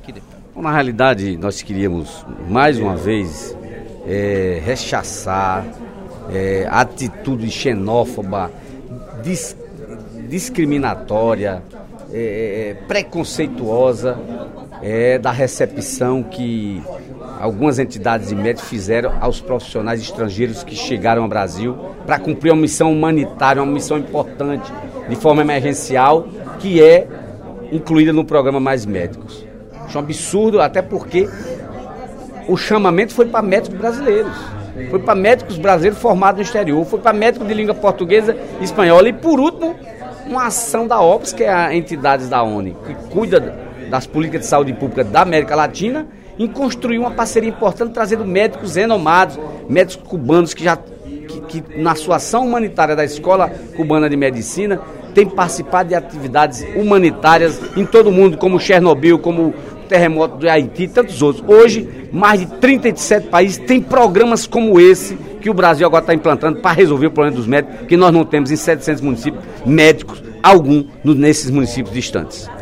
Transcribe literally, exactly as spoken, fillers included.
aqui, deputado? Bom, na realidade, nós queríamos, mais uma vez, é, rechaçar é, a atitude xenófoba, dis, discriminatória, é, preconceituosa é, da recepção que algumas entidades de médicos fizeram aos profissionais estrangeiros que chegaram ao Brasil para cumprir uma missão humanitária, uma missão importante, de forma emergencial, que é incluída no programa Mais Médicos. Acho um absurdo, até porque o chamamento foi para médicos brasileiros, foi para médicos brasileiros formados no exterior, foi para médicos de língua portuguesa e espanhola e, por último, uma ação da O P S, que é a entidade da ONU, que cuida das políticas de saúde pública da América Latina, em construir uma parceria importante, trazendo médicos renomados, médicos cubanos que já, que, que na sua ação humanitária da Escola Cubana de Medicina, tem participado de atividades humanitárias em todo o mundo, como Chernobyl, como o terremoto do Haiti e tantos outros. Hoje, mais de trinta e sete países têm programas como esse que o Brasil agora está implantando para resolver o problema dos médicos, que nós não temos em setecentos municípios médicos, algum nesses municípios distantes.